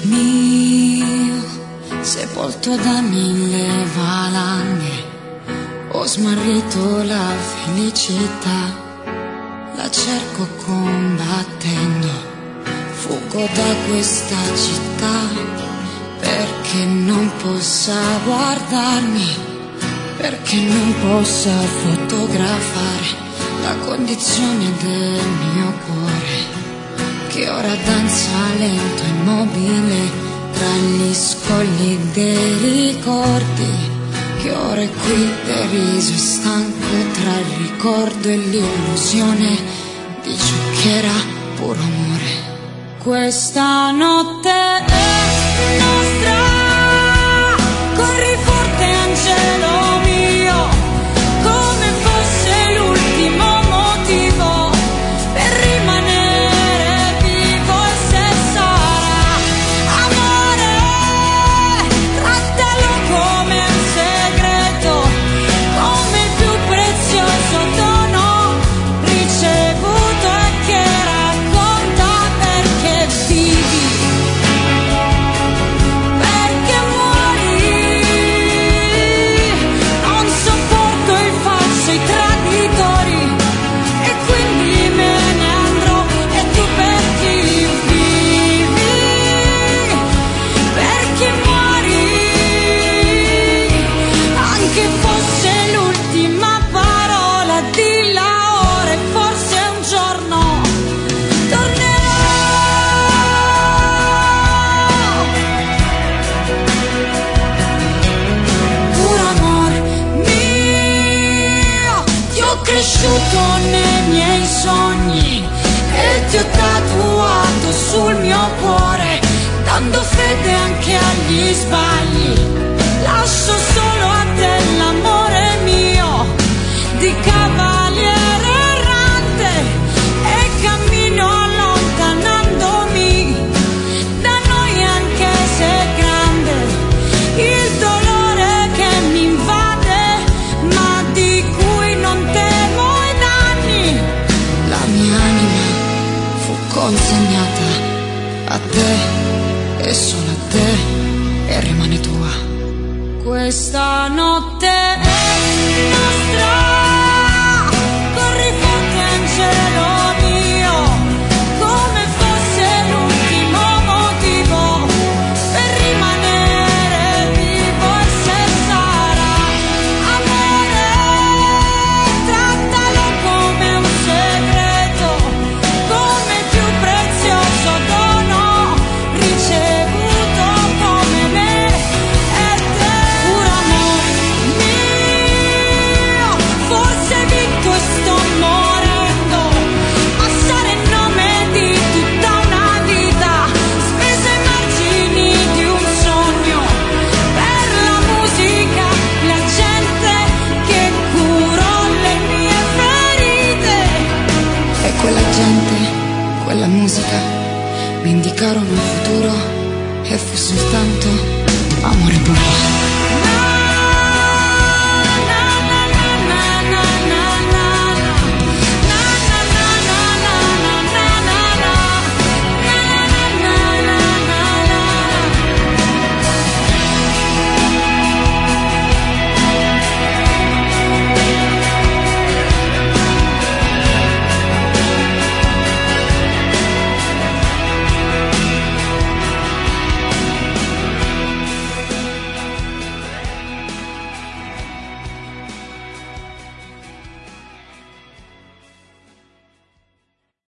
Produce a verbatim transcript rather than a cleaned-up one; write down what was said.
mio, sepolto da mille valanghe, ho smarrito la felicità, la cerco combattendo, fuggo da questa città, perché non possa guardarmi, perché non possa fotografare la condizione del mio cuore, che ora danza lento e immobile tra gli scogli dei ricordi, che ora è qui deriso e stanco tra il ricordo e l'illusione di ciò che era puro amore. Questa notte è nostra, corri forte angelo mio, come fosse l'ultimo motivo per rimanere vivo, e se sarà amore, trattalo come un segreto, come il più prezioso dono ricevuto e che racconta perché vivi, perché muori. Non sopporto il falso, i traditori, e quindi me ne andrò. E tu per chi vivi, perché muori, anche fosse l'ultima parola, dilla ora e forse un giorno tornerò. Puro amor mio, ti ho cresciuto nei miei sogni e ti ho tatuato sul mio cuore, dando fede anche agli sbagli. Lascio solo a te l'amore mio di cavaliere errante e cammino allontanandomi da noi, anche se è grande il dolore che mi invade, ma di cui non temo i danni. La mia anima fu consegnata a te e solo a te, e rimane tua. Questa notte è nostra, corri forte angelo mio, come fosse l'ultimo motivo per rimanere vivo, e se sarà amore, trattalo come un segreto, come il più prezioso dono ricevuto, come me e te. Puro amor mio, forse vinto e sto morendo, ma sarà il nome di tutta una vita spesa ai margini di un sogno, per la musica, la gente che curò le mie ferite. E quella gente, quella musica mi indicarono un futuro, e fu soltanto amore puro.